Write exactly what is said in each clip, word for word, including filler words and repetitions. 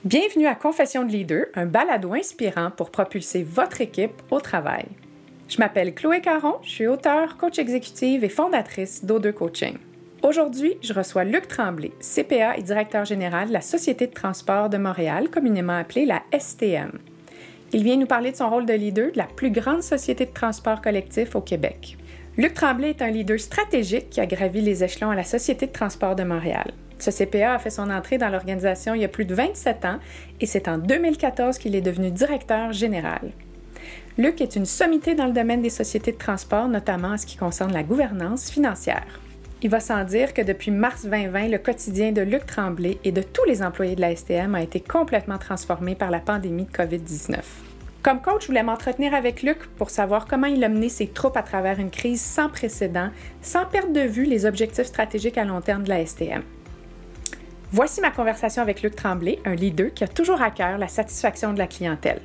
Bienvenue à Confession de leader, un balado inspirant pour propulser votre équipe au travail. Je m'appelle Chloé Caron, je suis auteure, coach exécutive et fondatrice d'O deux Coaching. Aujourd'hui, je reçois Luc Tremblay, C P A et directeur général de la Société de transport de Montréal, communément appelée la S T M. Il vient nous parler de son rôle de leader de la plus grande société de transport collectif au Québec. Luc Tremblay est un leader stratégique qui a gravi les échelons à la Société de transport de Montréal. Ce C P A a fait son entrée dans l'organisation il y a plus de vingt-sept ans et c'est en deux mille quatorze qu'il est devenu directeur général. Luc est une sommité dans le domaine des sociétés de transport, notamment en ce qui concerne la gouvernance financière. Il va sans dire que depuis mars vingt vingt, le quotidien de Luc Tremblay et de tous les employés de la S T M a été complètement transformé par la pandémie de covid dix-neuf. Comme coach, je voulais m'entretenir avec Luc pour savoir comment il a mené ses troupes à travers une crise sans précédent, sans perdre de vue les objectifs stratégiques à long terme de la S T M. Voici ma conversation avec Luc Tremblay, un leader qui a toujours à cœur la satisfaction de la clientèle.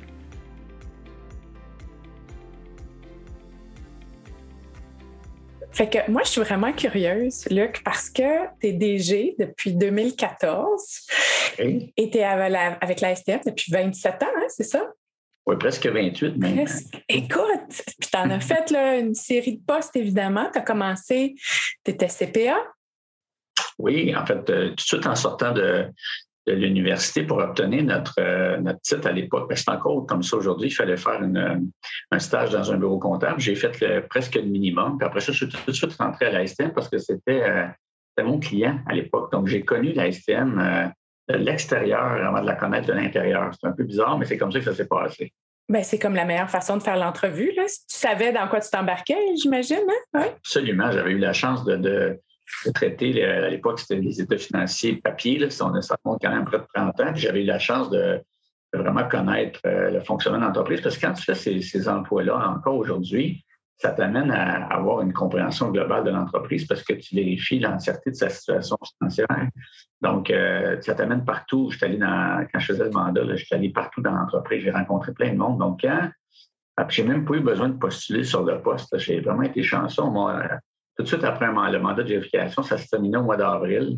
Fait que moi, je suis vraiment curieuse, Luc, parce que tu es D G depuis deux mille quatorze oui. Et tu es avec la S T M depuis vingt-sept ans, hein, c'est ça? Oui, presque vingt-huit même. Presque. Écoute, puis tu en as fait là, une série de postes, évidemment. Tu as commencé, tu étais C P A. Oui, en fait, euh, tout de suite en sortant de, de l'université pour obtenir notre, euh, notre titre à l'époque, parce que c'est encore comme ça aujourd'hui, il fallait faire une, un stage dans un bureau comptable. J'ai fait le, presque le minimum. Puis après ça, je suis tout de suite rentré à la S T M parce que c'était, euh, c'était mon client à l'époque. Donc, j'ai connu la S T M euh, de l'extérieur avant de la connaître de l'intérieur. C'est un peu bizarre, mais c'est comme ça que ça s'est passé. Bien, c'est comme la meilleure façon de faire l'entrevue. Là. Si tu savais dans quoi tu t'embarquais, j'imagine. Hein? Ouais. Absolument. J'avais eu la chance de... de de traiter, à l'époque, c'était les états financiers papier, là, ça remonte quand même près de trente ans. Puis j'avais eu la chance de, de vraiment connaître euh, le fonctionnement de l'entreprise. Parce que quand tu fais ces, ces emplois-là, encore aujourd'hui, ça t'amène à avoir une compréhension globale de l'entreprise parce que tu vérifies l'entièreté de sa situation financière. Donc, euh, ça t'amène partout. J'étais allé dans, quand je faisais le mandat, là, j'étais allé partout dans l'entreprise. J'ai rencontré plein de monde. Donc, quand j'ai même pas eu besoin de postuler sur le poste, j'ai vraiment été chanceux. Moi, tout de suite après le mandat de vérification, ça se terminait au mois d'avril.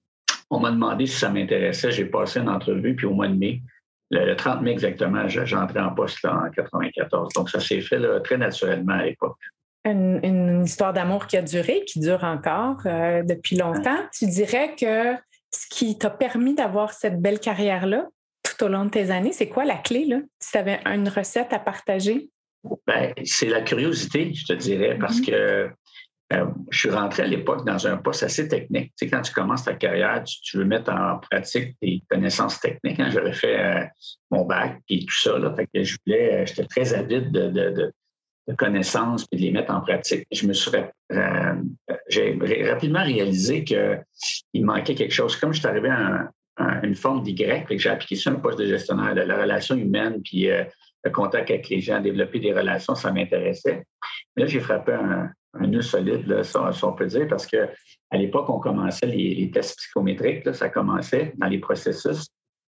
On m'a demandé si ça m'intéressait. J'ai passé une entrevue, puis au mois de mai, le, le trente mai exactement, j'entrais en poste là, en quatre-vingt-quatorze. Donc, ça s'est fait là, très naturellement à l'époque. Une, une histoire d'amour qui a duré, qui dure encore euh, depuis longtemps. Tu dirais que ce qui t'a permis d'avoir cette belle carrière-là tout au long de tes années, c'est quoi la clé, là? Si tu avais une recette à partager? Bien, c'est la curiosité, je te dirais, parce mm-hmm. que Euh, je suis rentré à l'époque dans un poste assez technique. Tu sais, quand tu commences ta carrière, tu, tu veux mettre en pratique tes connaissances techniques. Hein. J'avais fait euh, mon bac et tout ça. Là, fait que je voulais, j'étais très avide de, de, de, de connaissances et de les mettre en pratique. Je me suis euh, j'ai rapidement réalisé qu'il manquait quelque chose. Comme je suis arrivé à un, un, une forme d'Y, que j'ai appliqué sur un poste de gestionnaire de la relation humaine, puis euh, le contact avec les gens, développer des relations, ça m'intéressait. Mais là, j'ai frappé un un nœud solide, là, ça, ça on peut dire, parce qu'à l'époque, on commençait les, les tests psychométriques, là, ça commençait dans les processus.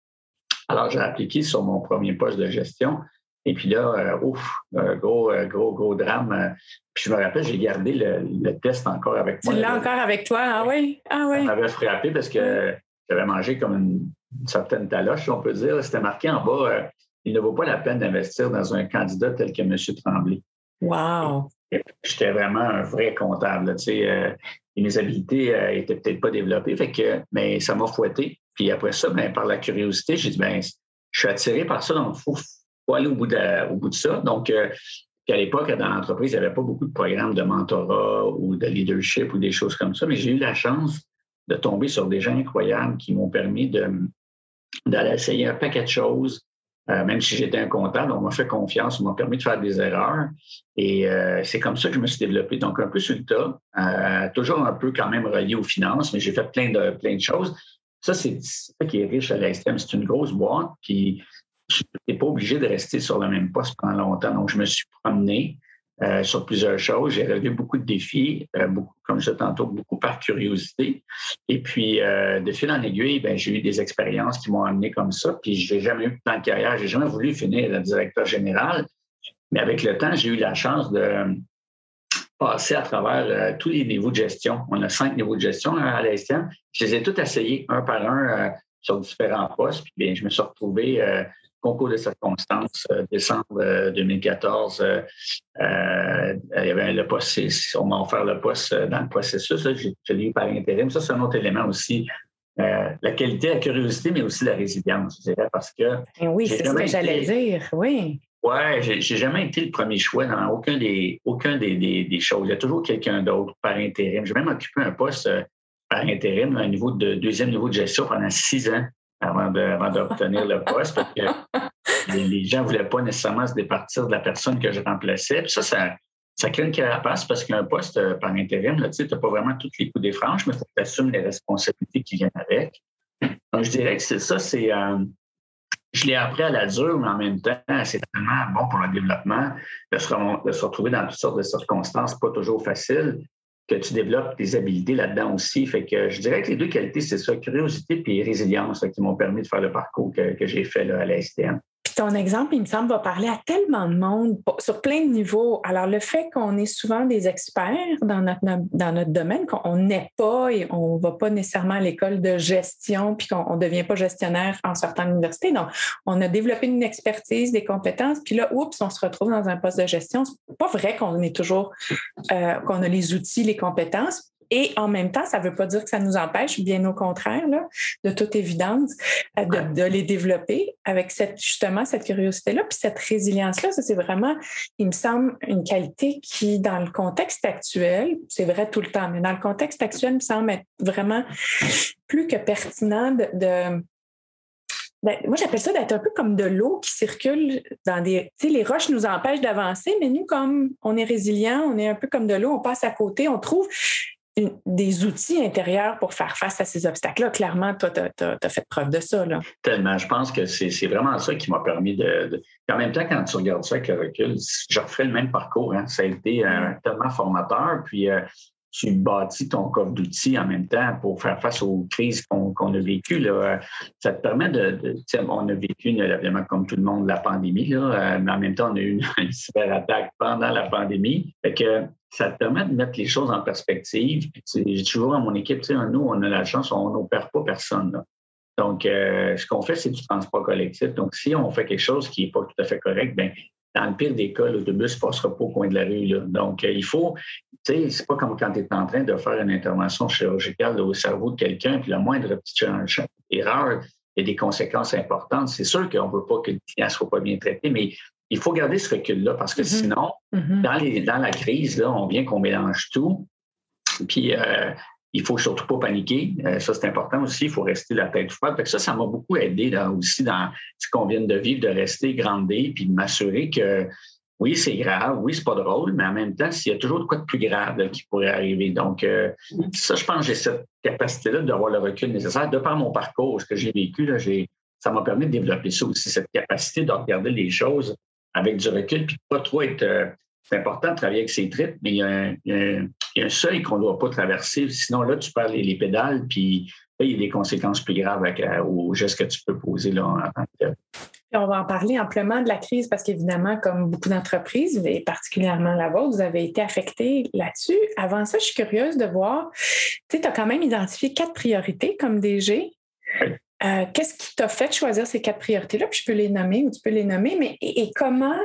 Alors, j'ai appliqué sur mon premier poste de gestion. Et puis là, euh, ouf, euh, gros, euh, gros, gros drame. Euh, puis je me rappelle, j'ai gardé le, le test encore avec moi. Tu l'as encore avec toi, ah oui? Ah oui. Ça m'avait frappé parce que j'avais mangé comme une, une certaine taloche, on peut dire. C'était marqué en bas, euh, il ne vaut pas la peine d'investir dans un candidat tel que M. Tremblay. Wow! J'étais vraiment un vrai comptable. Tu sais, euh, et mes habiletés n'étaient euh, peut-être pas développées, fait que, mais ça m'a fouetté. Puis après ça, ben, par la curiosité, j'ai dit, ben, je suis attiré par ça, donc il faut, faut aller au bout de, au bout de ça. Donc, euh, à l'époque, dans l'entreprise, il n'y avait pas beaucoup de programmes de mentorat ou de leadership ou des choses comme ça, mais j'ai eu la chance de tomber sur des gens incroyables qui m'ont permis de, d'aller essayer un paquet de choses. Euh, même si j'étais un comptable, on m'a fait confiance, on m'a permis de faire des erreurs. Et euh, c'est comme ça que je me suis développé. Donc, un peu sur le tas, euh, toujours un peu quand même relié aux finances, mais j'ai fait plein de, plein de choses. Ça, c'est ça qui est riche à la S T M. C'est une grosse boîte, puis je n'étais pas obligé de rester sur le même poste pendant longtemps. Donc, je me suis promené euh, sur plusieurs choses. J'ai relevé beaucoup de défis, euh, beaucoup, comme je disais tantôt, beaucoup par curiosité. Et puis, euh, de fil en aiguille, ben, j'ai eu des expériences qui m'ont amené comme ça. Puis, je n'ai jamais eu de plan de carrière. Je n'ai jamais voulu finir le directeur général. Mais avec le temps, j'ai eu la chance de passer à travers euh, tous les niveaux de gestion. On a cinq niveaux de gestion à la S T M. Je les ai tous essayés un par un. Euh, sur différents postes. Puis bien, je me suis retrouvé, euh, concours de circonstances, euh, décembre euh, deux mille quatorze, euh, euh, il y avait le poste, on m'a offert le poste dans le processus. Là, j'ai, je l'ai eu par intérim. Ça, c'est un autre élément aussi. Euh, la qualité, la curiosité, mais aussi la résilience, je dirais, parce que... Oui, c'est ce que j'allais été... dire, oui. Oui, j'ai, j'ai jamais été le premier choix dans aucun des, aucun des, des, des choses. Il y a toujours quelqu'un d'autre par intérim. J'ai même occupé un poste euh, par intérim, un niveau de deuxième niveau de gestion pendant six ans avant, de, avant d'obtenir le poste, parce que les, les gens ne voulaient pas nécessairement se départir de la personne que je remplaçais. Puis ça, ça, ça crée une carapace parce qu'un poste euh, par intérim, tu n'as pas vraiment tous les coups des franges, mais il faut que tu assumes les responsabilités qui viennent avec. Donc, je dirais que c'est ça, c'est... Euh, je l'ai appris à la dure, mais en même temps, c'est tellement bon pour le développement de se, de se retrouver dans toutes sortes de circonstances pas toujours faciles, que tu développes tes habiletés là-dedans aussi. Fait que je dirais que les deux qualités, c'est ça, curiosité et résilience, là, qui m'ont permis de faire le parcours que, que j'ai fait là, à la S T M. Puis ton exemple, il me semble, va parler à tellement de monde sur plein de niveaux. Alors, le fait qu'on est souvent des experts dans notre, dans notre domaine, qu'on n'est pas et on ne va pas nécessairement à l'école de gestion puis qu'on ne devient pas gestionnaire en sortant de l'université. Donc, on a développé une expertise, des compétences, puis là, oups, on se retrouve dans un poste de gestion. C'est pas vrai qu'on est toujours, euh, qu'on a les outils, les compétences. Et en même temps, ça ne veut pas dire que ça nous empêche, bien au contraire, là, de toute évidence, de, de les développer avec cette, justement cette curiosité-là, puis cette résilience-là. Ça, c'est vraiment, il me semble, une qualité qui, dans le contexte actuel, c'est vrai tout le temps, mais dans le contexte actuel, il me semble être vraiment plus que pertinent de... de Ben, moi, j'appelle ça d'être un peu comme de l'eau qui circule dans des... Tu sais, les roches nous empêchent d'avancer, mais nous, comme on est résilient, on est un peu comme de l'eau, on passe à côté, on trouve une, des outils intérieurs pour faire face à ces obstacles-là. Clairement, toi, tu as fait preuve de ça, là. Tellement. Je pense que c'est, c'est vraiment ça qui m'a permis de, de... En même temps, quand tu regardes ça avec le recul, je referais le même parcours. Hein. Ça a été euh, tellement formateur. Puis... Euh, tu bâtis ton coffre d'outils en même temps pour faire face aux crises qu'on, qu'on a vécues. Là. Ça te permet de... de on a vécu, évidemment, comme tout le monde, la pandémie, là, mais en même temps, on a eu une, une cyberattaque pendant la pandémie. Fait que ça te permet de mettre les choses en perspective. Puis, j'ai toujours à mon équipe, nous, on a la chance, on n'opère pas personne. Là. Donc, euh, ce qu'on fait, c'est du transport collectif. Donc, si on fait quelque chose qui n'est pas tout à fait correct, bien, dans le pire des cas, l'autobus ne passera pas au coin de la rue. Là. Donc, euh, il faut, tu sais, c'est pas comme quand tu es en train de faire une intervention chirurgicale là, au cerveau de quelqu'un, puis la moindre petite erreur, il y a des conséquences importantes. C'est sûr qu'on ne veut pas que le client ne soit pas bien traité, mais il faut garder ce recul-là parce que mm-hmm. sinon, mm-hmm. Dans, les, dans la crise, là, on vient qu'on mélange tout. Puis, euh, il ne faut surtout pas paniquer. Euh, ça, c'est important aussi. Il faut rester la tête froide. Fait que ça, ça m'a beaucoup aidé là, aussi dans ce qu'on vient de vivre, de rester grandé puis de m'assurer que oui, c'est grave, oui, c'est pas drôle, mais en même temps, il y a toujours de quoi de plus grave là, qui pourrait arriver. Donc, euh, ça, je pense que j'ai cette capacité-là d'avoir le recul nécessaire. De par mon parcours, ce que j'ai vécu, là, j'ai, ça m'a permis de développer ça aussi, cette capacité de regarder les choses avec du recul puis de pas trop être... Euh, c'est important de travailler avec ses tripes, mais il y a un, il y a un, il y a un seuil qu'on ne doit pas traverser. Sinon, là, tu perds les, les pédales, puis là, il y a des conséquences plus graves avec, euh, aux gestes que tu peux poser là, en tant que... On va en parler amplement de la crise parce qu'évidemment, comme beaucoup d'entreprises, et particulièrement la vôtre, vous avez été affectés là-dessus. Avant ça, je suis curieuse de voir, tu sais, tu as quand même identifié quatre priorités comme D G. Oui. Euh, qu'est-ce qui t'a fait choisir ces quatre priorités-là? Puis je peux les nommer ou tu peux les nommer, mais et, et comment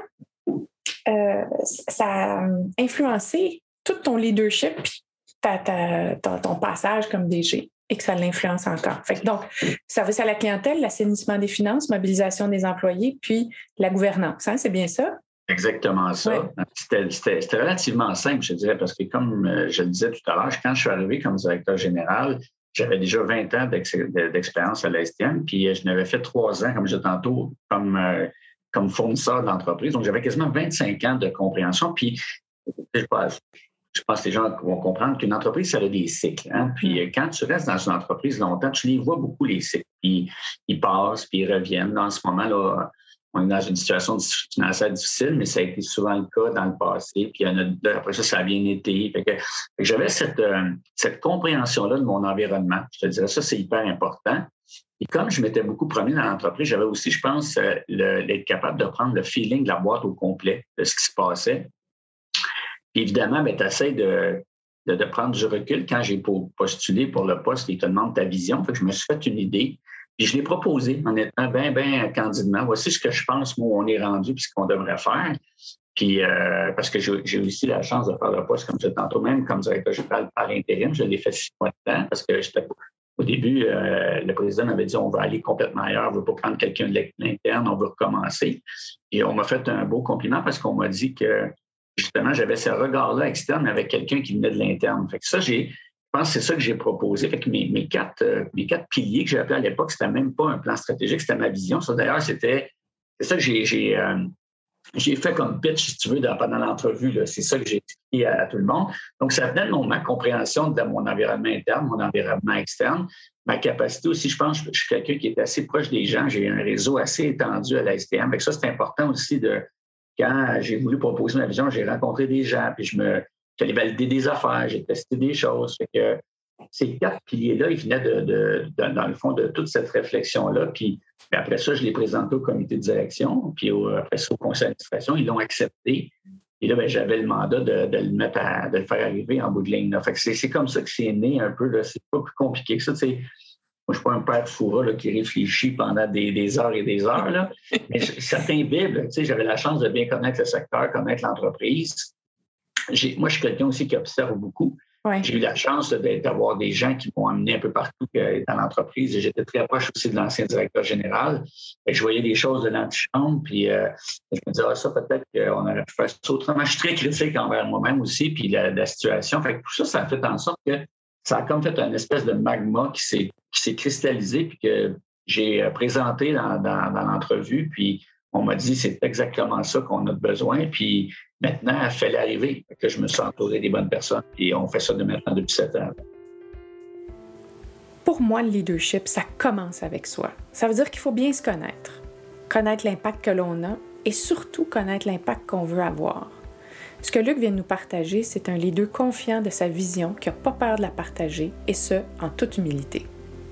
euh, ça a influencé tout ton leadership puis ta, ta, ta, ton passage comme D G? Et que ça l'influence encore. Fait que donc, service à la clientèle, l'assainissement des finances, mobilisation des employés, puis la gouvernance. Hein, c'est bien ça? Exactement ça. Ouais. C'était, c'était, c'était relativement simple, je dirais, parce que comme je le disais tout à l'heure, quand je suis arrivé comme directeur général, j'avais déjà vingt ans d'ex- d'expérience à l'A S T M, puis je n'avais fait trois ans, comme je disais tantôt, comme, euh, comme fournisseur d'entreprise. Donc, j'avais quasiment vingt-cinq ans de compréhension. Puis, je pense, Je pense que les gens vont comprendre qu'une entreprise, ça a des cycles. Hein? Puis quand tu restes dans une entreprise longtemps, tu les vois beaucoup, les cycles. Puis ils passent, puis ils reviennent. En ce moment, là, on est dans une situation financière difficile, mais ça a été souvent le cas dans le passé. Puis après ça, ça a bien été. Fait que, fait que j'avais cette, euh, cette compréhension-là de mon environnement. Je te dirais, ça, c'est hyper important. Et comme je m'étais beaucoup promené dans l'entreprise, j'avais aussi, je pense, le, d'être capable de prendre le feeling de la boîte au complet, de ce qui se passait. Puis évidemment, ben, tu essaies de, de, de prendre du recul. Quand j'ai postulé pour le poste, ils te demandent ta vision. Fait que je me suis fait une idée. Puis je l'ai proposé en étant bien, bien candidement. Voici ce que je pense, moi, où on est rendu puis ce qu'on devrait faire. Puis, euh, parce que j'ai, j'ai aussi la chance de faire le poste, comme je disais tantôt, même comme directeur général par intérim. Je l'ai fait six mois de temps parce que j'étais, au début, euh, le président m'avait dit on va aller complètement ailleurs, on ne veut pas prendre quelqu'un de l'interne, on veut recommencer. Et on m'a fait un beau compliment parce qu'on m'a dit que, justement, j'avais ce regard-là externe avec quelqu'un qui venait de l'interne. Fait que ça, j'ai. Je pense que c'est ça que j'ai proposé. Fait que mes, mes, quatre, euh, mes quatre piliers que j'ai appelés à l'époque, c'était même pas un plan stratégique, c'était ma vision. Ça, d'ailleurs, c'était c'est ça que j'ai, j'ai, euh, j'ai fait comme pitch, si tu veux, dans, pendant l'entrevue. Là. C'est ça que j'ai expliqué à, à tout le monde. Donc, ça venait de mon, ma compréhension de mon environnement interne, mon environnement externe, ma capacité aussi. Je pense que je suis quelqu'un qui est assez proche des gens. J'ai un réseau assez étendu à la S T M. Fait que ça, c'est important aussi de quand j'ai voulu proposer ma vision, j'ai rencontré des gens, puis je me J'allais valider des affaires, j'ai testé des choses. Fait que ces quatre piliers-là, ils venaient de, de, de, dans le fond de toute cette réflexion-là. Puis, puis après ça, je les présentais au comité de direction, puis au, après ça, au conseil d'administration, ils l'ont accepté. Et là, bien, j'avais le mandat de, de le mettre à, de le faire arriver en bout de ligne. Là. Fait que c'est, c'est comme ça que c'est né un peu. Là. C'est pas plus compliqué que ça. Moi, je ne suis pas un père de fourra là, qui réfléchit pendant des, des heures et des heures. Là. Mais ça t'imbibe. J'avais la chance de bien connaître le secteur, connaître l'entreprise. J'ai, moi, je suis quelqu'un aussi qui observe beaucoup. Ouais. J'ai eu la chance d'avoir des gens qui m'ont amené un peu partout dans l'entreprise. J'étais très proche aussi de l'ancien directeur général. Et je voyais des choses de l'antichambre, puis euh, je me disais, ah, ça, peut-être qu'on aurait pu faire ça autrement. Je suis très critique envers moi-même aussi, puis la, la situation. Fait que tout ça, ça a fait en sorte que ça a comme fait une espèce de magma qui s'est, qui s'est cristallisé, puis que j'ai présenté dans, dans, dans l'entrevue, puis on m'a dit, c'est exactement ça qu'on a besoin, puis maintenant, il fallait arriver, que je me suis entouré des bonnes personnes, et on fait ça de maintenant depuis sept ans. Pour moi, le leadership, ça commence avec soi. Ça veut dire qu'il faut bien se connaître, connaître l'impact que l'on a, et surtout connaître l'impact qu'on veut avoir. Ce que Luc vient de nous partager, c'est un leader confiant de sa vision, qui n'a pas peur de la partager, et ce, en toute humilité.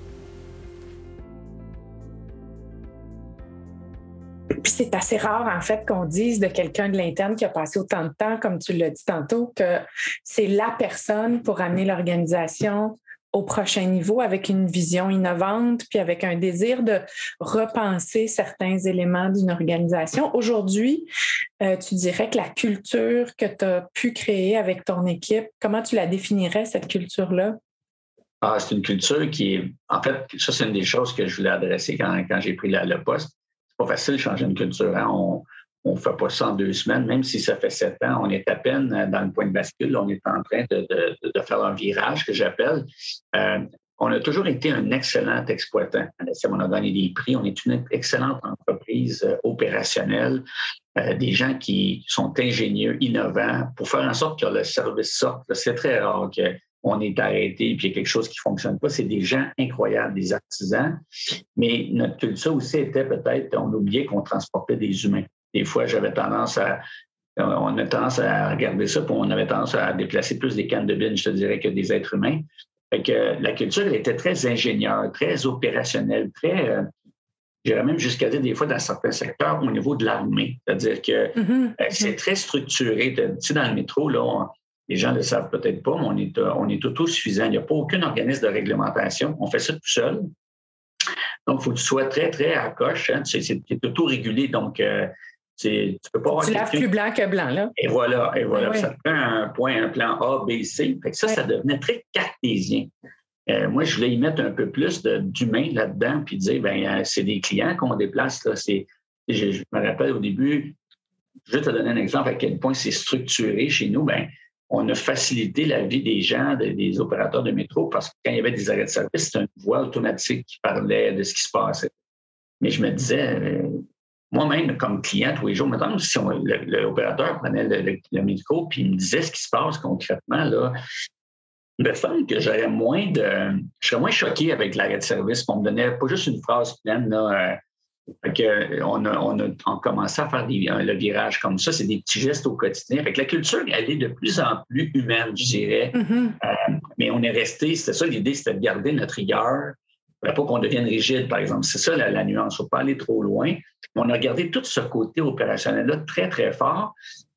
Puis c'est assez rare, en fait, qu'on dise de quelqu'un de l'interne qui a passé autant de temps, comme tu l'as dit tantôt, que c'est la personne pour amener l'organisation au prochain niveau avec une vision innovante, puis avec un désir de repenser certains éléments d'une organisation. Aujourd'hui, euh, tu dirais que la culture que tu as pu créer avec ton équipe, comment tu la définirais, cette culture-là? Ah, c'est une culture qui est... En fait, ça, c'est une des choses que je voulais adresser quand, quand j'ai pris la, le poste. C'est pas facile de changer une culture. Hein? On ne fait pas ça en deux semaines, même si ça fait sept ans. On est à peine dans le point de bascule. On est en train de, de, de faire un virage que j'appelle. Euh, on a toujours été un excellent exploitant. On a gagné des prix. On est une excellente entreprise opérationnelle. Euh, des gens qui sont ingénieux, innovants, pour faire en sorte que le service sorte. C'est très rare que on est arrêté et puis il y a quelque chose qui ne fonctionne pas. C'est des gens incroyables, des artisans. Mais notre culture aussi était peut-être, on oubliait qu'on transportait des humains. Des fois, j'avais tendance à, on a tendance à regarder ça, puis on avait tendance à déplacer plus des cannes de bine, je te dirais, que des êtres humains. Fait que la culture, elle était très ingénieure, très opérationnelle, très, euh, j'irais même jusqu'à dire des fois dans certains secteurs au niveau de l'armée. C'est-à-dire que mm-hmm. euh, c'est très structuré. Tu sais, dans le métro, là, on, les gens ne le savent peut-être pas, mais on est, on est autosuffisant. Il n'y a pas aucun organisme de réglementation. On fait ça tout seul. Donc, il faut que tu sois très, très à coche. Hein. Tu es auto-régulé. Donc, euh, tu ne peux pas avoir. Tu laves plus blanc que blanc, là. Et voilà. Et voilà. Oui. Ça te prend un point, un plan A, B, C. Fait que ça, oui. Ça devenait très cartésien. Euh, moi, je voulais y mettre un peu plus de, d'humain là-dedans, puis dire, bien, c'est des clients qu'on déplace. Là. C'est, je, je me rappelle au début, je vais te donner un exemple à quel point c'est structuré chez nous. Bien, on a facilité la vie des gens, des, des opérateurs de métro, parce que quand il y avait des arrêts de service, c'était une voix automatique qui parlait de ce qui se passait. Mais je me disais, euh, moi-même, comme client, tous les jours, maintenant, si on, le, l'opérateur prenait le, le, le métro puis il me disait ce qui se passe concrètement, là, il me semble que j'aurais moins de. Je serais moins choqué avec l'arrêt de service. On me donnait pas juste une phrase pleine, là. Euh, Fait que on, a, on, a, on a commencé à faire des, le virage comme ça. C'est des petits gestes au quotidien. Fait que la culture, elle est de plus en plus humaine, je dirais. Mm-hmm. Euh, mais on est resté, c'était ça l'idée, c'était de garder notre rigueur. Il ne faut pas qu'on devienne rigide, par exemple. C'est ça la, la nuance. Il ne faut pas aller trop loin. On a gardé tout ce côté opérationnel-là très, très fort.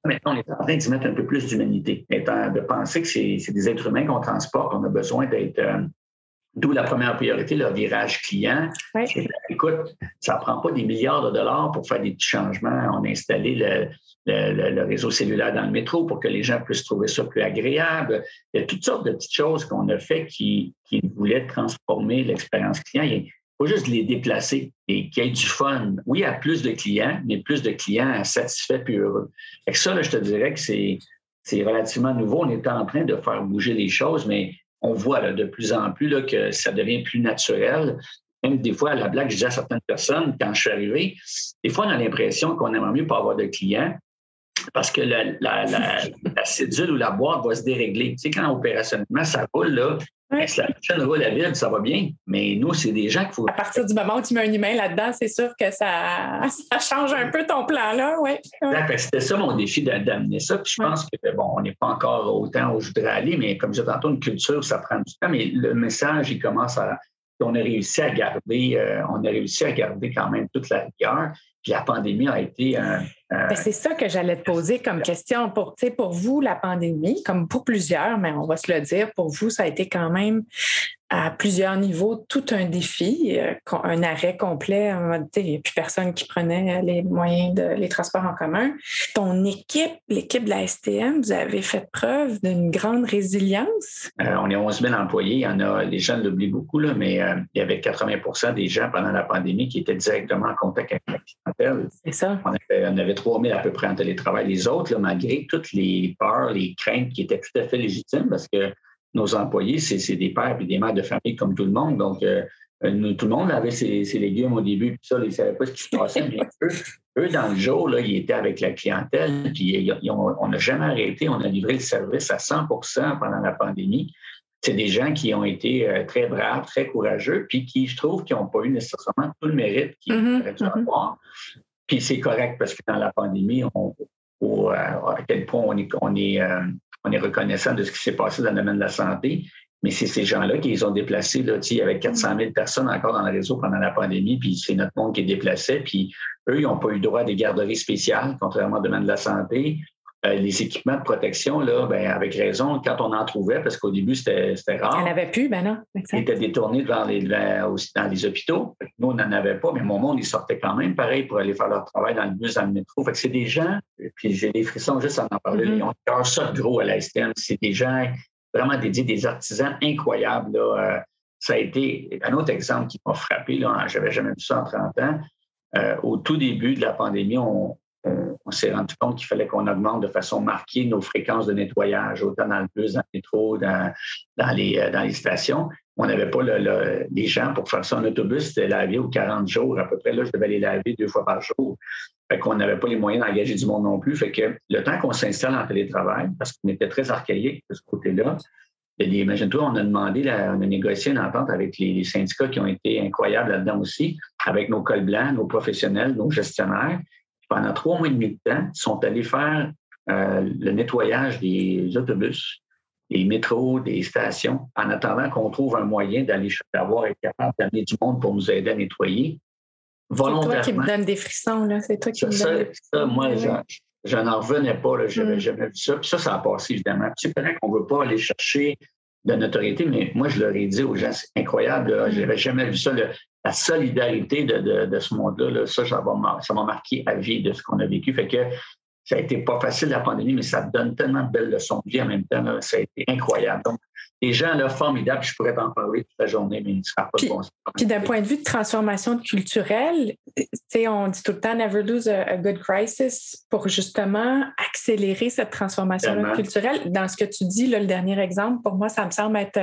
Maintenant, on est en train d'y mettre un peu plus d'humanité, étant de penser que c'est, c'est des êtres humains qu'on transporte, on a besoin d'être... Euh, d'où la première priorité, le virage client. Oui. C'est, écoute, ça ne prend pas des milliards de dollars pour faire des petits changements. On a installé le, le, le, le réseau cellulaire dans le métro pour que les gens puissent trouver ça plus agréable. Il y a toutes sortes de petites choses qu'on a fait qui, qui voulaient transformer l'expérience client. Il faut juste les déplacer et qu'il y ait du fun. Oui, il y a plus de clients, mais plus de clients satisfaits et heureux. Fait que ça, là, je te dirais que c'est, c'est relativement nouveau. On est en train de faire bouger les choses, mais on voit là, de plus en plus là, que ça devient plus naturel. Même des fois, à la blague, je dis à certaines personnes, quand je suis arrivé, des fois, on a l'impression qu'on aimerait mieux pas avoir de clients parce que la, la, la, la cédule ou la boîte va se dérégler. Tu sais, quand opérationnellement, ça roule, là, oui. Si la machine roule à vide, ça va bien. Mais nous, c'est des gens qu'il faut... À partir du moment où tu mets un email là-dedans, c'est sûr que ça, ça change un peu ton plan, là. Oui. Exact. C'était ça mon défi d'amener ça. Puis je oui. pense que, bon, on n'est pas encore autant où je voudrais aller, mais comme je disais tantôt, une culture, ça prend du temps. Mais le message, il commence à... On a réussi à garder, euh, on a réussi à garder quand même toute la rigueur. Puis la pandémie a été un... Euh, c'est ça que j'allais te poser comme question. Pour, pour vous, la pandémie, comme pour plusieurs, mais on va se le dire, pour vous, ça a été quand même à plusieurs niveaux tout un défi, un arrêt complet. Il n'y a plus personne qui prenait les moyens, de, les transports en commun. Ton équipe, l'équipe de la S T M, vous avez fait preuve d'une grande résilience? Euh, on est onze mille employés. Il y en a, les gens l'oublient beaucoup, là, mais euh, il y avait quatre-vingts pour cent des gens pendant la pandémie qui étaient directement en contact avec la clientèle. C'est ça. On avait, on avait trois mille à peu près en télétravail. Les autres, là, malgré toutes les peurs, les craintes qui étaient tout à fait légitimes, parce que nos employés, c'est, c'est des pères et des mères de famille comme tout le monde. Donc, euh, nous, tout le monde avait ses, ses légumes au début, puis ça, ils ne savaient pas ce qui se passait. Mais eux, eux, dans le jour, là, ils étaient avec la clientèle, puis ils, ils ont, on n'a jamais arrêté. On a livré le service à cent pour cent pendant la pandémie. C'est des gens qui ont été euh, très braves, très courageux, puis qui, je trouve, qui n'ont pas eu nécessairement tout le mérite qu'ils mm-hmm, auraient dû mm-hmm. avoir. Puis c'est correct parce que dans la pandémie, on, on, à quel point on est, on est euh, on est reconnaissant de ce qui s'est passé dans le domaine de la santé, mais c'est ces gens-là qui les ont déplacés. Là, il y avait quatre cent mille personnes encore dans le réseau pendant la pandémie, puis c'est notre monde qui les déplaçait. Puis eux, ils n'ont pas eu droit à des garderies spéciales, contrairement au domaine de la santé. Euh, les équipements de protection, là, ben, avec raison, quand on en trouvait, parce qu'au début, c'était, c'était rare. Il n'y en avait plus, ben non. Exact. Ils étaient détournés dans les, dans, dans les hôpitaux. Nous, on n'en avait pas, mais mon monde, ils sortaient quand même pareil pour aller faire leur travail dans le bus, dans le métro. Fait que c'est des gens, puis j'ai des frissons juste à en parler, mm-hmm. ils ont cœur ça gros à la S T M. C'est des gens vraiment dédiés, des artisans incroyables. Là. Euh, ça a été un autre exemple qui m'a frappé. Là, j'avais jamais vu ça en trente ans. Euh, au tout début de la pandémie, on On, on s'est rendu compte qu'il fallait qu'on augmente de façon marquée nos fréquences de nettoyage, autant dans le bus, dans le métro, dans, dans, les, dans les stations. On n'avait pas le, le, les gens pour faire ça en autobus, c'était lavé aux quarante jours. À peu près, là, je devais les laver deux fois par jour. Fait qu'on n'avait pas les moyens d'engager du monde non plus. Fait que le temps qu'on s'installe en télétravail, parce qu'on était très archaïque de ce côté-là, imagine-toi, on a demandé, la, on a négocié une entente avec les, les syndicats qui ont été incroyables là-dedans aussi, avec nos cols blancs, nos professionnels, nos gestionnaires. Pendant trois mois et demi de temps, ils sont allés faire euh, le nettoyage des autobus, des métros, des stations, en attendant qu'on trouve un moyen d'aller d'avoir être capable d'amener du monde pour nous aider à nettoyer. Volontairement. C'est toi qui me donne des frissons, là. C'est toi qui ça, me ça, donne des frissons. Ça, moi, oui. je, je n'en revenais pas, là. Je n'avais mm. jamais vu ça. Puis ça, ça a passé, évidemment. Puis c'est vrai qu'on ne veut pas aller chercher de notoriété, mais moi, je leur ai dit aux gens, c'est incroyable, là. Mm. Je n'avais jamais vu ça. Le, la solidarité de, de, de ce monde-là, là, ça, ça m'a, ça m'a marqué à vie de ce qu'on a vécu. Fait que ça a été pas facile la pandémie, mais ça donne tellement de belles leçons de vie en même temps. Là, ça a été incroyable. Donc, les gens là, formidables, je pourrais t'en parler toute la journée, mais il ne sera pas puis, bon. Puis d'un point de vue de transformation culturelle, on dit tout le temps « never lose a, a good crisis » pour justement accélérer cette transformation culturelle. Dans ce que tu dis, là, le dernier exemple, pour moi, ça me semble être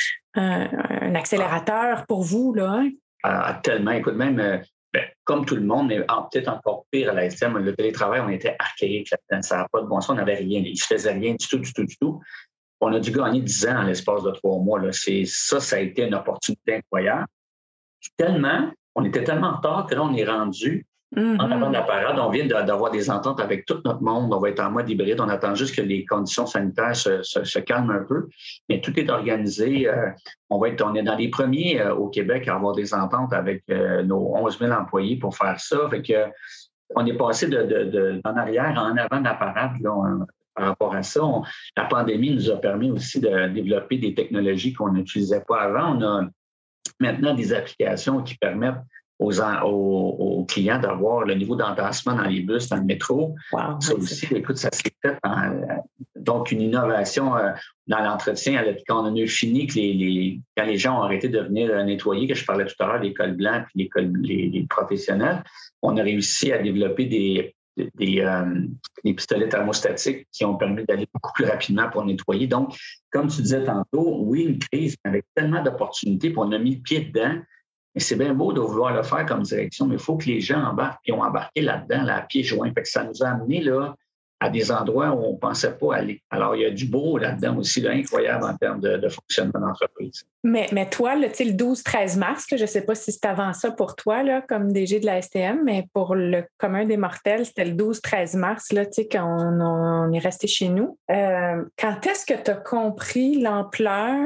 un, un accélérateur pour vous, là, hein? Ah, tellement. Écoute, même euh, ben, comme tout le monde, mais en, peut-être encore pire à la S T M, le télétravail, on était archaïque là-dedans. Ça n'a pas de bon sens, on n'avait rien. Il ne se faisait rien du tout, du tout, du tout. On a dû gagner dix ans en l'espace de trois mois. Là. C'est, ça, ça a été une opportunité incroyable. Tellement, on était tellement en retard que là, on est rendu mm-hmm. en avant de la parade. On vient de, d'avoir des ententes avec tout notre monde. On va être en mode hybride. On attend juste que les conditions sanitaires se, se, se calment un peu. Mais tout est organisé. Euh, on, va être, on est dans les premiers euh, au Québec à avoir des ententes avec euh, nos onze mille employés pour faire ça. Fait que on est passé de, de, de, en arrière en avant de la parade, là, on, par rapport à ça. On, la pandémie nous a permis aussi de développer des technologies qu'on n'utilisait pas avant. On a maintenant des applications qui permettent aux, aux, aux clients d'avoir le niveau d'entassement dans les bus, dans le métro. Wow, ça oui, aussi, écoute, ça s'est fait en, donc une innovation euh, dans l'entretien. Quand on a eu fini, que les, les, quand les gens ont arrêté de venir nettoyer, que je parlais tout à l'heure, les cols blancs et les, cols, les, les professionnels, on a réussi à développer des, des, euh, des pistolets thermostatiques qui ont permis d'aller beaucoup plus rapidement pour nettoyer. Donc, comme tu disais tantôt, oui, une crise avec tellement d'opportunités, puis on a mis le pied dedans. Mais c'est bien beau de vouloir le faire comme direction, mais il faut que les gens embarquent et ont embarqué là-dedans, là, à pieds joints. Fait que ça nous a amené là, à des endroits où on ne pensait pas aller. Alors, il y a du beau là-dedans aussi, là, incroyable en termes de, de fonctionnement d'entreprise. Mais, mais toi, là, le douze treize mars, là, je ne sais pas si c'est avant ça pour toi, là, comme D G de la S T M, mais pour le commun des mortels, c'était le douze treize mars, là, quand on, on est resté chez nous. Euh, quand est-ce que tu as compris l'ampleur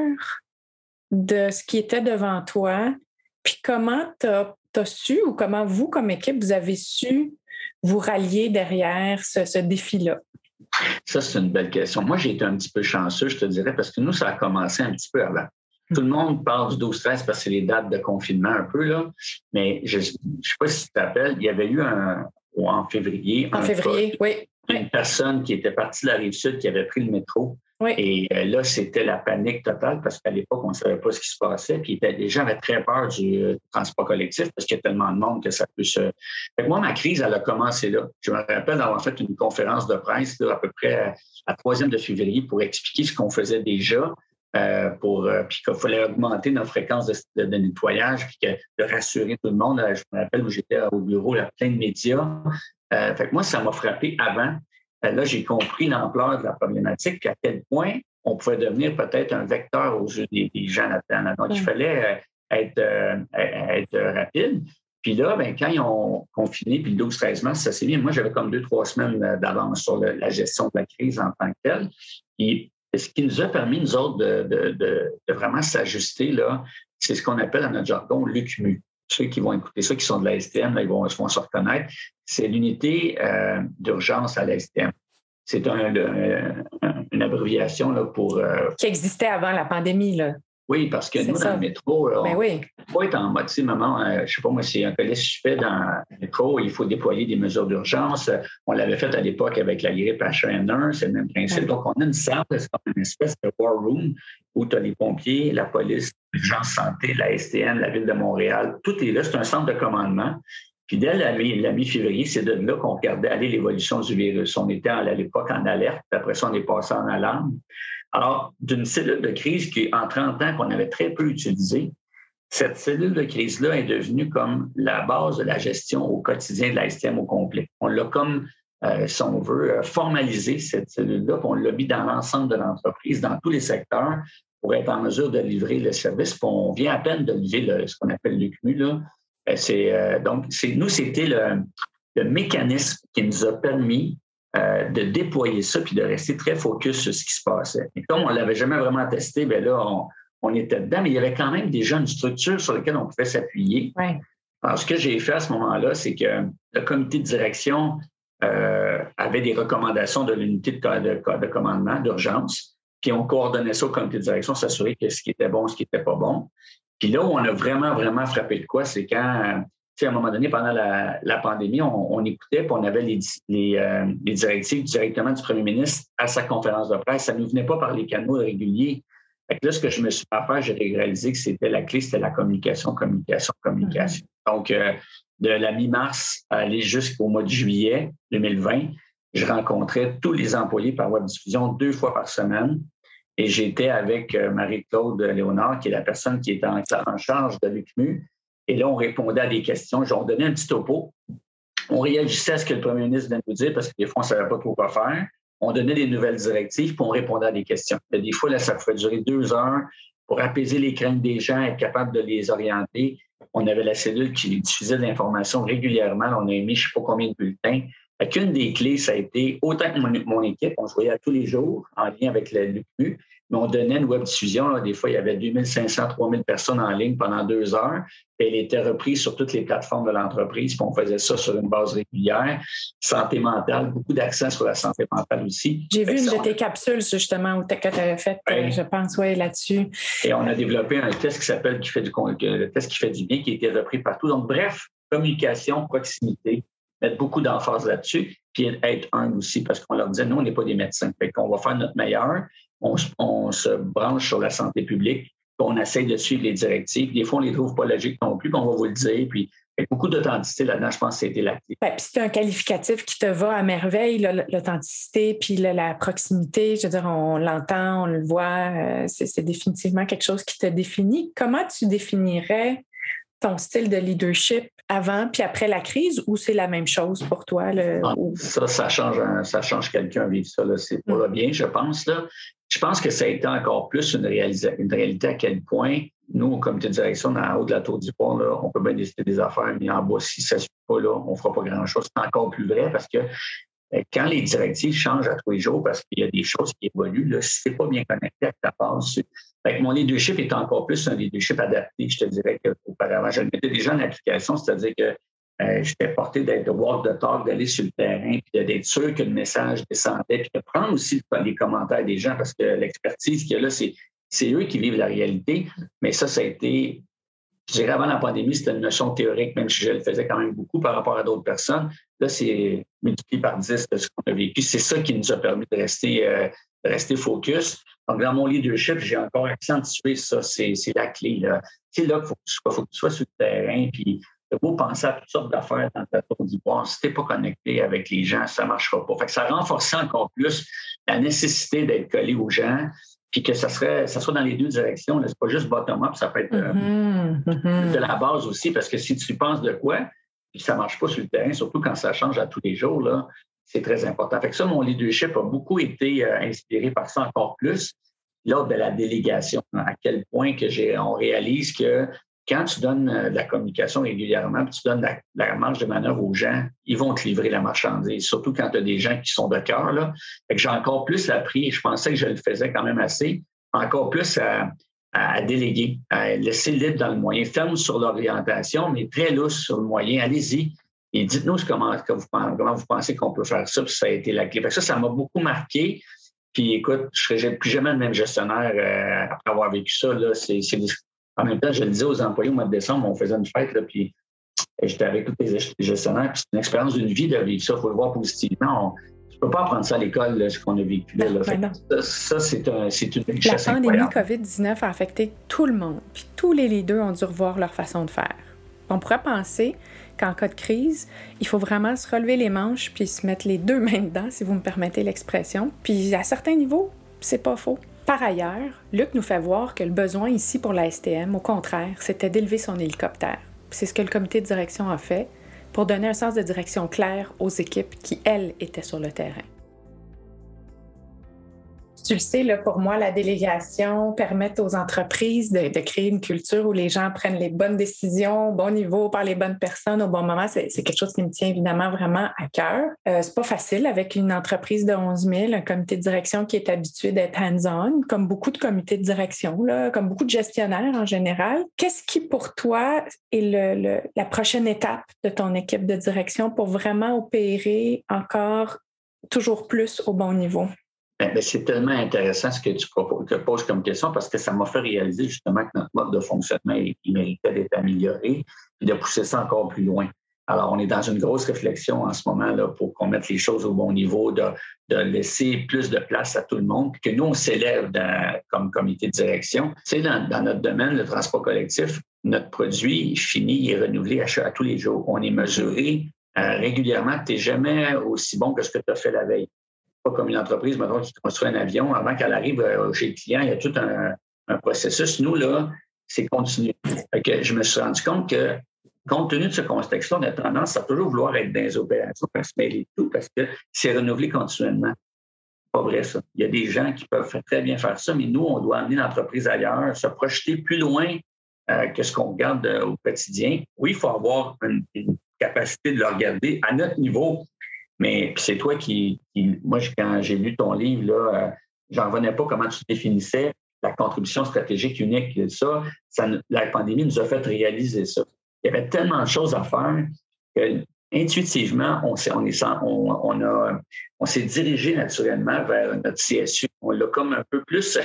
de ce qui était devant toi? Puis comment tu as su ou comment vous, comme équipe, vous avez su vous rallier derrière ce, ce défi-là? Ça, c'est une belle question. Moi, j'ai été un petit peu chanceux, je te dirais, parce que nous, ça a commencé un petit peu avant. Tout le monde parle du douze treize parce que c'est les dates de confinement un peu, là. Mais je ne sais pas si tu te rappelles, il y avait eu un, en février... En février, cas, oui. Une oui. personne qui était partie de la Rive-Sud, qui avait pris le métro. Oui. Et euh, là, c'était la panique totale parce qu'à l'époque, on ne savait pas ce qui se passait. Puis les gens avaient très peur du euh, transport collectif parce qu'il y a tellement de monde que ça peut se... Fait que moi, ma crise, elle a commencé là. Je me rappelle d'avoir fait une conférence de presse là, à peu près la troisième de février pour expliquer ce qu'on faisait déjà. Euh, pour, euh, puis qu'il fallait augmenter notre fréquence de, de, de nettoyage, puis que, de rassurer tout le monde. Euh, je me rappelle où j'étais au bureau, là, plein de médias. Euh, fait que moi, ça m'a frappé avant. Euh, là, j'ai compris l'ampleur de la problématique, puis à quel point on pouvait devenir peut-être un vecteur aux yeux des, des gens là-dedans. Là. Donc, mmh. il fallait euh, être, euh, être rapide. Puis là, ben, quand ils ont confiné, puis le douze treize mars, ça s'est mis. Moi, j'avais comme deux, trois semaines d'avance sur le, la gestion de la crise en tant que telle. Et ce qui nous a permis, nous autres, de, de, de, de vraiment s'ajuster, là, c'est ce qu'on appelle, à notre jargon, l'U C M U. Ceux qui vont écouter ça, qui sont de la S T M, là, ils, vont, ils vont se reconnaître. C'est l'unité euh, d'urgence à la S T M. C'est un, le, un, une abréviation là, pour... Euh, qui existait avant la pandémie, là. Oui, parce que c'est nous, ça. dans le métro, là, on ben oui. ne peut pas être en mode, tu sais, maman, euh, je ne sais pas moi, c'est un collet suspect dans le métro, il faut déployer des mesures d'urgence. On l'avait fait à l'époque avec la grippe H un N un, c'est le même principe. Ouais. Donc, on a une salle, c'est comme une espèce de war room où tu as les pompiers, la police, l'urgence santé, la S T M, la Ville de Montréal. Tout est là, c'est un centre de commandement. Puis dès la, la mi-février, c'est de là qu'on regardait aller l'évolution du virus. On était à l'époque en alerte, puis après ça, on est passé en alarme. Alors, d'une cellule de crise qui, en trente ans, qu'on avait très peu utilisée, cette cellule de crise-là est devenue comme la base de la gestion au quotidien de la S T M au complet. On l'a comme, euh, si on veut, formalisé, cette cellule-là, puis on l'a mis dans l'ensemble de l'entreprise, dans tous les secteurs, pour être en mesure de livrer le service. Puis on vient à peine de livrer le, ce qu'on appelle l'U C M U, là. C'est, euh, donc, c'est, nous, c'était le, le mécanisme qui nous a permis euh, de déployer ça puis de rester très focus sur ce qui se passait. Et comme on ne l'avait jamais vraiment testé, bien là, on, on était dedans, mais il y avait quand même déjà une structure sur laquelle on pouvait s'appuyer. Ouais. Alors, ce que j'ai fait à ce moment-là, c'est que le comité de direction euh, avait des recommandations de l'unité de, de, de commandement d'urgence, puis on coordonnait ça au comité de direction, s'assurer que ce qui était bon, ce qui n'était pas bon. Puis là où on a vraiment, vraiment frappé le quoi, c'est quand, tu sais, à un moment donné, pendant la, la pandémie, on, on écoutait puis on avait les, les, euh, les directives directement du premier ministre à sa conférence de presse. Ça ne nous venait pas par les canaux réguliers. Fait que là, ce que je me suis fait faire, j'ai réalisé que c'était la clé, c'était la communication, communication, communication. Mm-hmm. Donc, euh, de la mi-mars à aller jusqu'au mois de juillet deux mille vingt, je rencontrais tous les employés par web diffusion deux fois par semaine. Et j'étais avec Marie-Claude Léonard, qui est la personne qui était en, en charge de l'U C M U. Et là, on répondait à des questions. On donnait un petit topo. On réagissait à ce que le premier ministre venait de nous dire parce que des fois, on ne savait pas trop quoi faire. On donnait des nouvelles directives, puis on répondait à des questions. Et des fois, là, ça pouvait durer deux heures pour apaiser les craintes des gens, être capable de les orienter. On avait la cellule qui diffusait de l'information régulièrement. On a émis je ne sais pas combien de bulletins. Une des clés, ça a été, autant que mon, mon équipe, on se voyait à tous les jours en lien avec l'U C M U, mais on donnait une web diffusion. Là, des fois, il y avait deux mille cinq cents, trois mille personnes en ligne pendant deux heures. Puis elle était reprise sur toutes les plateformes de l'entreprise. Puis on faisait ça sur une base régulière. Santé mentale, beaucoup d'accent sur la santé mentale aussi. J'ai vu une de tes capsules, justement, où tu avais fait, ouais. je pense, ouais, là-dessus. Et on a développé un test qui s'appelle qui fait du, le test qui fait du bien, qui a été repris partout. Donc, bref, communication, proximité, mettre beaucoup d'emphase là-dessus, puis être humble aussi, parce qu'on leur disait, nous, on n'est pas des médecins. Fait qu'on va faire notre meilleur, on, on se branche sur la santé publique, puis on essaye de suivre les directives. Des fois, on ne les trouve pas logiques non plus, puis on va vous le dire, puis avec beaucoup d'authenticité là-dedans, je pense que c'était la clé. Ouais, puis c'est un qualificatif qui te va à merveille, là, l'authenticité, puis là, la proximité. Je veux dire, on l'entend, on le voit, euh, c'est, c'est définitivement quelque chose qui te définit. Comment tu définirais ton style de leadership avant puis après la crise, ou c'est la même chose pour toi? Le, ah, ou... Ça, ça change, un, ça change quelqu'un vivre ça. Là. C'est pour mm. le bien, je pense. Là. Je pense que ça a été encore plus une, réalisa- une réalité à quel point nous, au comité de direction, en haut de la Tour d'Ivoire, là, on peut bien décider des affaires, mais en bas, si ça ne se fait pas, là, on ne fera pas grand-chose. C'est encore plus vrai parce que quand les directives changent à tous les jours, parce qu'il y a des choses qui évoluent, là, si tu n'es pas bien connecté avec ta base, fait que mon leadership est encore plus un leadership adapté, je te dirais, qu'auparavant. Je le mettais déjà en application, c'est-à-dire que euh, j'étais porté d'être de walk the talk, d'aller sur le terrain, puis d'être sûr que le message descendait, puis de prendre aussi les commentaires des gens, parce que l'expertise qu'il y a là, c'est, c'est eux qui vivent la réalité. Mais ça, ça a été, je dirais, avant la pandémie, c'était une notion théorique, même si je le faisais quand même beaucoup par rapport à d'autres personnes. Là, c'est multiplié par dix de ce qu'on a vécu. C'est ça qui nous a permis de rester, euh, de rester focus. Donc, dans mon leadership, j'ai encore accentué ça. C'est, c'est la clé. Là. C'est là qu'il faut que tu sois, faut que tu sois sur le terrain. Puis, tu beau penser à toutes sortes d'affaires dans ta Tour d'Ivoire. Si tu n'es pas connecté avec les gens, ça ne marchera pas. Fait que ça renforçait encore plus la nécessité d'être collé aux gens. Puis que ça serait, ça soit dans les deux directions. Là. C'est pas juste bottom-up, ça peut être euh, mm-hmm, mm-hmm. de la base aussi. Parce que si tu penses de quoi, puis ça ne marche pas sur le terrain, surtout quand ça change à tous les jours, là, c'est très important. Fait que ça, mon leadership a beaucoup été euh, inspiré par ça encore plus. Lors de la délégation, à quel point que j'ai, on réalise que quand tu donnes euh, de la communication régulièrement, puis tu donnes la, la marge de manœuvre aux gens, ils vont te livrer la marchandise, surtout quand tu as des gens qui sont de cœur. Là. Fait que j'ai encore plus appris, je pensais que je le faisais quand même assez, encore plus à, à déléguer, à laisser libre dans le moyen, ferme sur l'orientation, mais très lousse sur le moyen. Allez-y. Et dites-nous comment, comment vous pensez qu'on peut faire ça, puis ça a été la clé. Fait que ça, ça m'a beaucoup marqué. Puis écoute, je ne serai plus jamais le même gestionnaire euh, après avoir vécu ça. Là. C'est, c'est des... En même temps, je le disais aux employés au mois de décembre, on faisait une fête, là, puis j'étais avec tous les gestionnaires. Puis c'est une expérience d'une vie de vivre ça. Il faut le voir positivement. On, tu ne peux pas apprendre ça à l'école, là, ce qu'on a vécu là. là. Ben ça, ça c'est, un, c'est une richesse incroyable. La pandémie covid dix-neuf a affecté tout le monde. Puis tous les leaders ont dû revoir leur façon de faire. On pourrait penser qu'en cas de crise, il faut vraiment se relever les manches puis se mettre les deux mains dedans, si vous me permettez l'expression. Puis à certains niveaux, c'est pas faux. Par ailleurs, Luc nous fait voir que le besoin ici pour la S T M, au contraire, c'était d'élever son hélicoptère. Puis c'est ce que le comité de direction a fait pour donner un sens de direction clair aux équipes qui, elles, étaient sur le terrain. Tu le sais, là, pour moi, la délégation permet aux entreprises de, de créer une culture où les gens prennent les bonnes décisions au bon niveau par les bonnes personnes au bon moment. C'est, c'est quelque chose qui me tient évidemment vraiment à cœur. Euh, c'est pas facile avec une entreprise de onze mille, un comité de direction qui est habitué d'être hands-on, comme beaucoup de comités de direction, là, comme beaucoup de gestionnaires en général. Qu'est-ce qui, pour toi, est le, le, la prochaine étape de ton équipe de direction pour vraiment opérer encore toujours plus au bon niveau? Bien, c'est tellement intéressant ce que tu proposes, que poses comme question parce que ça m'a fait réaliser justement que notre mode de fonctionnement il méritait d'être amélioré et de pousser ça encore plus loin. Alors, on est dans une grosse réflexion en ce moment là, pour qu'on mette les choses au bon niveau, de, de laisser plus de place à tout le monde, puis que nous, on s'élève dans, comme comité de direction. Tu sais, dans, dans notre domaine, le transport collectif, notre produit fini est renouvelé à, à tous les jours. On est mesuré euh, régulièrement. Tu n'es jamais aussi bon que ce que tu as fait la veille. Pas comme une entreprise, maintenant, qui construit un avion. Avant qu'elle arrive chez le client, il y a tout un, un processus. Nous, là, c'est continu. Fait que je me suis rendu compte que, compte tenu de ce contexte-là, on a tendance à toujours vouloir être dans les opérations, à se mêler de tout, parce que c'est renouvelé continuellement. C'est pas vrai, ça. Il y a des gens qui peuvent très bien faire ça, mais nous, on doit amener l'entreprise ailleurs, se projeter plus loin euh, que ce qu'on regarde euh, au quotidien. Oui, il faut avoir une, une capacité de le regarder à notre niveau. Mais c'est toi qui, qui moi, quand j'ai lu ton livre, là, j'en revenais pas comment tu définissais la contribution stratégique unique. Ça, ça, la pandémie nous a fait réaliser ça. Il y avait tellement de choses à faire que intuitivement, on s'est, on est, on, on a, on s'est dirigé naturellement vers notre C S U. On l'a comme un peu plus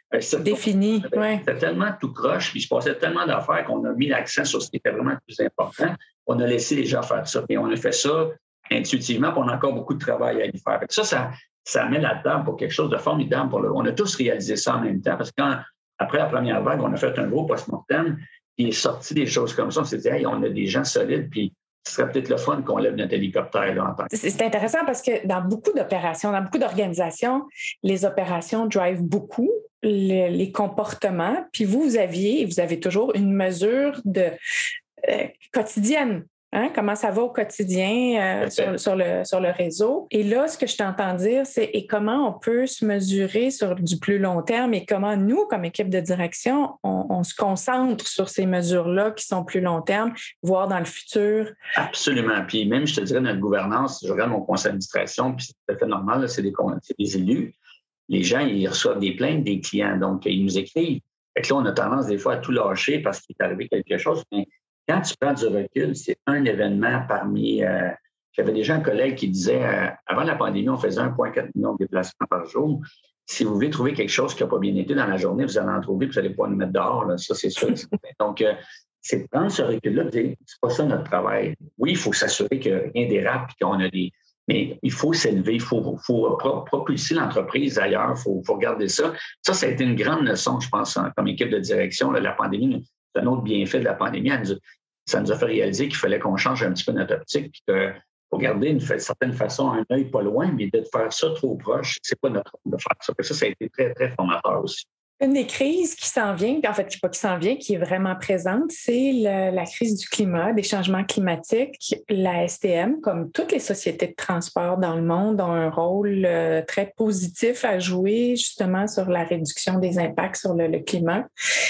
défini. Ouais. C'était tellement tout croche, puis il se passait tellement d'affaires qu'on a mis l'accent sur ce qui était vraiment le plus important. On a laissé les gens faire ça. Et on a fait ça intuitivement, puis on a encore beaucoup de travail à y faire. Ça, ça, ça met la table pour quelque chose de formidable. Pour le, on a tous réalisé ça en même temps, parce que quand, après la première vague, on a fait un gros post-mortem, puis il est sorti des choses comme ça. On s'est dit, hey, on a des gens solides, puis ce serait peut-être le fun qu'on lève notre hélicoptère là, en tant que... C'est intéressant parce que dans beaucoup d'opérations, dans beaucoup d'organisations, les opérations drivent beaucoup le, les comportements. Puis vous, vous aviez, et vous avez toujours une mesure de euh, quotidienne. Hein? Comment ça va au quotidien euh, sur, sur, le, sur le réseau. Et là, ce que je t'entends dire, c'est et comment on peut se mesurer sur du plus long terme et comment nous, comme équipe de direction, on, on se concentre sur ces mesures-là qui sont plus long terme, voire dans le futur. Absolument. Puis même, je te dirais, notre gouvernance, je regarde mon conseil d'administration, puis c'est tout à fait normal, là, c'est, des, c'est des élus. Les gens, ils reçoivent des plaintes des clients, donc ils nous écrivent. Fait que là, on a tendance des fois à tout lâcher parce qu'il est arrivé quelque chose, mais quand tu prends du recul, c'est un événement parmi... Euh, j'avais déjà un collègue qui disait, euh, avant la pandémie, on faisait un virgule quatre million de déplacements par jour. Si vous voulez trouver quelque chose qui n'a pas bien été dans la journée, vous allez en trouver, puis vous allez pouvoir nous mettre dehors. Là. Ça, c'est sûr. Donc, euh, c'est de prendre ce recul-là et dire, c'est pas ça notre travail. Oui, il faut s'assurer que rien dérape et qu'on a des... Mais il faut s'élever, il faut, faut propulser l'entreprise ailleurs, il faut, faut regarder ça. Ça, ça a été une grande leçon, je pense, comme équipe de direction. Là, la pandémie, c'est un autre bienfait de la pandémie. Ça nous a fait réaliser qu'il fallait qu'on change un petit peu notre optique, puis que pour garder une certaine façon un œil pas loin, mais de faire ça trop proche, c'est pas notre rôle de faire ça. Ça, ça a été très, très formateur aussi. Une des crises qui s'en vient, en fait, pas qui s'en vient, qui est vraiment présente, c'est le, la crise du climat, des changements climatiques. La S T M, comme toutes les sociétés de transport dans le monde, ont un rôle euh, très positif à jouer justement sur la réduction des impacts sur le, le climat.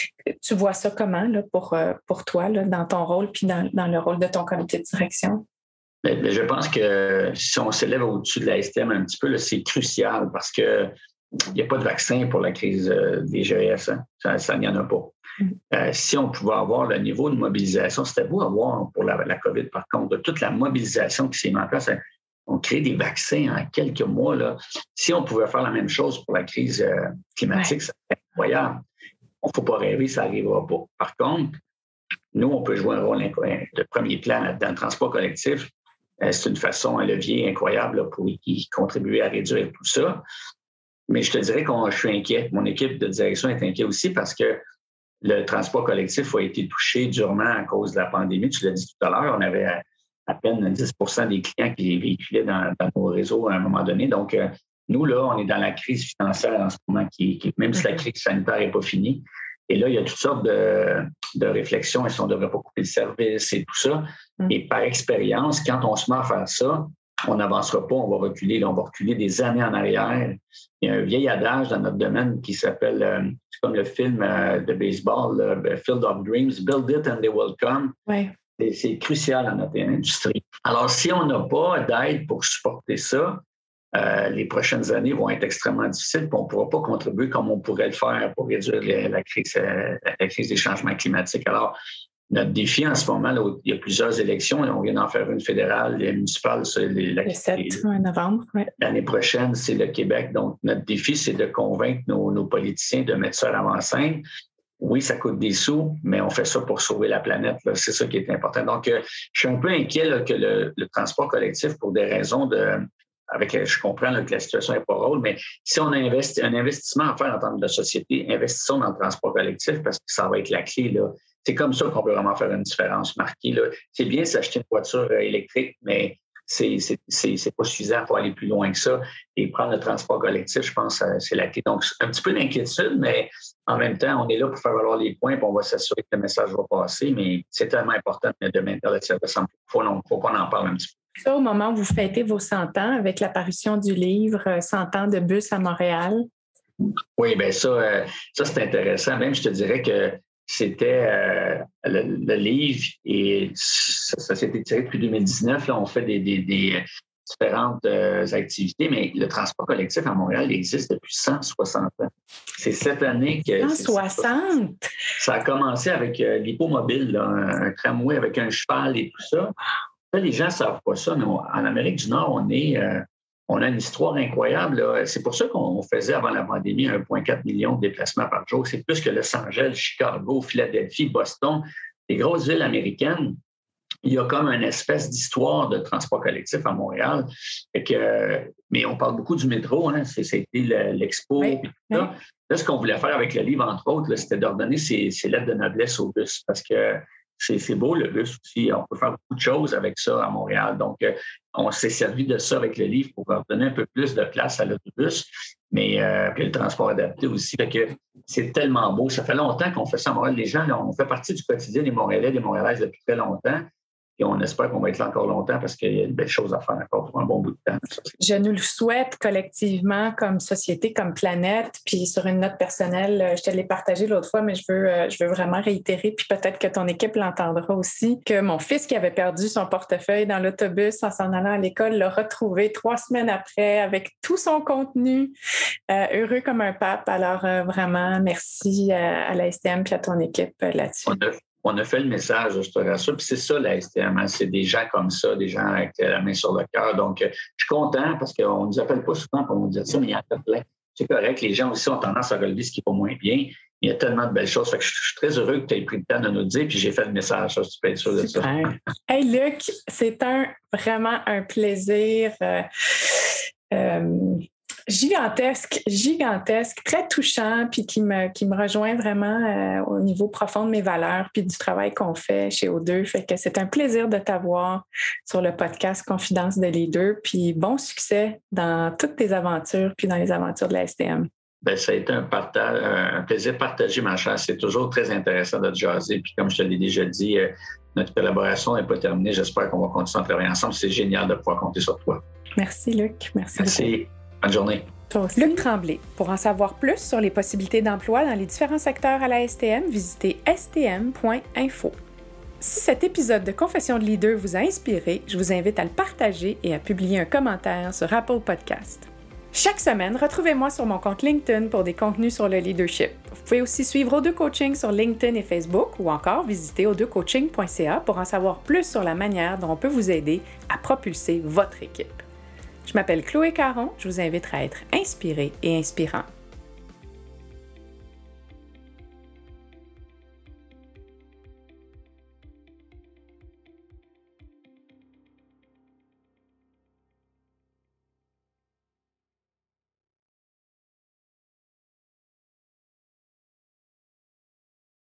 Tu vois ça comment là, pour, euh, pour toi, là, dans ton rôle puis dans, dans le rôle de ton comité de direction? Mais je pense que si on s'élève au-dessus de la S T M un petit peu, là, c'est crucial parce que il n'y a pas de vaccin pour la crise des G E S. Hein? Ça, ça n'y en a pas. Mm. Euh, si on pouvait avoir le niveau de mobilisation, c'était beau à voir pour la, la COVID, par contre, de toute la mobilisation qui s'est mise en place. On crée des vaccins en quelques mois. Là. Si on pouvait faire la même chose pour la crise euh, climatique, ouais. Ça serait incroyable. Il ne faut pas rêver, ça n'arrivera pas. Par contre, nous, on peut jouer un rôle incroyable. De premier plan dans le transport collectif, euh, c'est une façon, un levier incroyable là, pour y contribuer à réduire tout ça. Mais je te dirais que je suis inquiet. Mon équipe de direction est inquiète aussi parce que le transport collectif a été touché durement à cause de la pandémie. Tu l'as dit tout à l'heure, on avait à peine dix pour cent des clients qui véhiculaient dans, dans nos réseaux à un moment donné. Donc, euh, nous, là, on est dans la crise financière en ce moment, qui, qui, même si la crise sanitaire n'est pas finie. Et là, il y a toutes sortes de, de réflexions. Est-ce qu'on ne devrait pas couper le service et tout ça? Et par expérience, quand on se met à faire ça, on n'avancera pas, on va reculer. Là, on va reculer des années en arrière. Il y a un vieil adage dans notre domaine qui s'appelle, euh, c'est comme le film euh, de baseball, là, Field of Dreams, Build it and they will come. Ouais. C'est, c'est crucial dans notre industrie. Alors, si on n'a pas d'aide pour supporter ça, euh, les prochaines années vont être extrêmement difficiles, puis on ne pourra pas contribuer comme on pourrait le faire pour réduire les, la, crise, euh, la crise des changements climatiques. Alors, notre défi en ce moment, là, il y a plusieurs élections. On vient d'en faire une fédérale et municipale. C'est les, le sept novembre. Ouais. L'année prochaine, c'est le Québec. Donc, notre défi, c'est de convaincre nos, nos politiciens de mettre ça à l'avant-scène. Oui, ça coûte des sous, mais on fait ça pour sauver la planète. Là. C'est ça qui est important. Donc, euh, je suis un peu inquiet là, que le, le transport collectif, pour des raisons de... Avec, je comprends là, que la situation n'est pas drôle, mais si on a investi, un investissement à faire en termes de société, investissons dans le transport collectif parce que ça va être la clé, là. C'est comme ça qu'on peut vraiment faire une différence marquée, là. C'est bien s'acheter une voiture électrique, mais c'est, c'est, c'est, c'est pas suffisant pour aller plus loin que ça. Et prendre le transport collectif, je pense, c'est la clé. Donc, un petit peu d'inquiétude, mais en même temps, on est là pour faire valoir les points, puis on va s'assurer que le message va passer. Mais c'est tellement important de maintenir le service. Il faut, faut qu'on en parle un petit peu. Ça, au moment où vous fêtez vos cent ans, avec l'apparition du livre cent ans de bus à Montréal. Oui, bien ça, euh, ça, c'est intéressant. Même, je te dirais que c'était euh, le, le livre et ça, ça s'est étiré depuis deux mille dix-neuf. Là, on fait des, des, des différentes euh, activités, mais le transport collectif à Montréal existe depuis cent soixante ans. C'est cette année que... cent soixante? Ça a commencé avec euh, l'hippomobile, là, un, un tramway avec un cheval et tout ça. Là, les gens ne savent pas ça, mais on, en Amérique du Nord, on est... Euh, On a une histoire incroyable. Là. C'est pour ça qu'on faisait avant la pandémie un virgule quatre million de déplacements par jour. C'est plus que Los Angeles, Chicago, Philadelphie, Boston, les grosses villes américaines. Il y a comme une espèce d'histoire de transport collectif à Montréal. Fait que, mais on parle beaucoup du métro, hein. C'est, c'était l'expo. Oui, tout ça. oui. Là, ce qu'on voulait faire avec le livre, entre autres, là, c'était d'ordonner ces, ces lettres de noblesse au bus parce que C'est, c'est beau, le bus aussi. On peut faire beaucoup de choses avec ça à Montréal. Donc, euh, on s'est servi de ça avec le livre pour leur donner un peu plus de place à l'autobus, mais euh, puis le transport adapté aussi. Fait que c'est tellement beau. Ça fait longtemps qu'on fait ça à Montréal. Les gens, là, on fait partie du quotidien des Montréalais, des Montréalaises depuis très longtemps. Et on espère qu'on va être là encore longtemps parce qu'il y a de belles choses à faire encore pour un bon bout de temps. Ça, je nous le souhaite collectivement comme société, comme planète. Puis sur une note personnelle, je te l'ai partagé l'autre fois, mais je veux, je veux vraiment réitérer, puis peut-être que ton équipe l'entendra aussi, que mon fils qui avait perdu son portefeuille dans l'autobus en s'en allant à l'école l'a retrouvé trois semaines après avec tout son contenu, euh, heureux comme un pape. Alors euh, vraiment, merci à, à la S T M et à ton équipe euh, là-dessus. On a, on a fait le message, je te rassure. Puis c'est ça, la S T M, hein? C'est des gens comme ça, des gens avec la main sur le cœur. Donc, euh, je suis content parce qu'on ne nous appelle pas souvent pour nous dire ça, mais il y en a plein. C'est correct, les gens aussi ont tendance à relever ce qui va moins bien. Il y a tellement de belles choses. Fait que je suis très heureux que tu aies pris le temps de nous le dire, puis j'ai fait le message, ça, tu peux être sûr de ça. Hey Luc, c'est un, vraiment un plaisir euh, euh, gigantesque, gigantesque, très touchant, puis qui me, qui me rejoint vraiment euh, au niveau profond de mes valeurs, puis du travail qu'on fait chez O deux. Fait que c'est un plaisir de t'avoir sur le podcast Confidence de Leader, puis bon succès dans toutes tes aventures, puis dans les aventures de la S T M. Bien, ça a été un, partage, un plaisir partagé, ma chère. C'est toujours très intéressant de te jaser. Puis comme je te l'ai déjà dit, euh, notre collaboration n'est pas terminée. J'espère qu'on va continuer à travailler ensemble. C'est génial de pouvoir compter sur toi. Merci, Luc. Merci, Merci. beaucoup. Bonne journée. Luc Tremblay. Pour en savoir plus sur les possibilités d'emploi dans les différents secteurs à la S T M, visitez s t m point info. Si cet épisode de Confession de Leader vous a inspiré, je vous invite à le partager et à publier un commentaire sur Apple Podcast. Chaque semaine, retrouvez-moi sur mon compte LinkedIn pour des contenus sur le leadership. Vous pouvez aussi suivre O deux Coaching sur LinkedIn et Facebook ou encore visiter o deux coaching point c a pour en savoir plus sur la manière dont on peut vous aider à propulser votre équipe. Je m'appelle Chloé Caron, je vous invite à être inspirée et inspirant.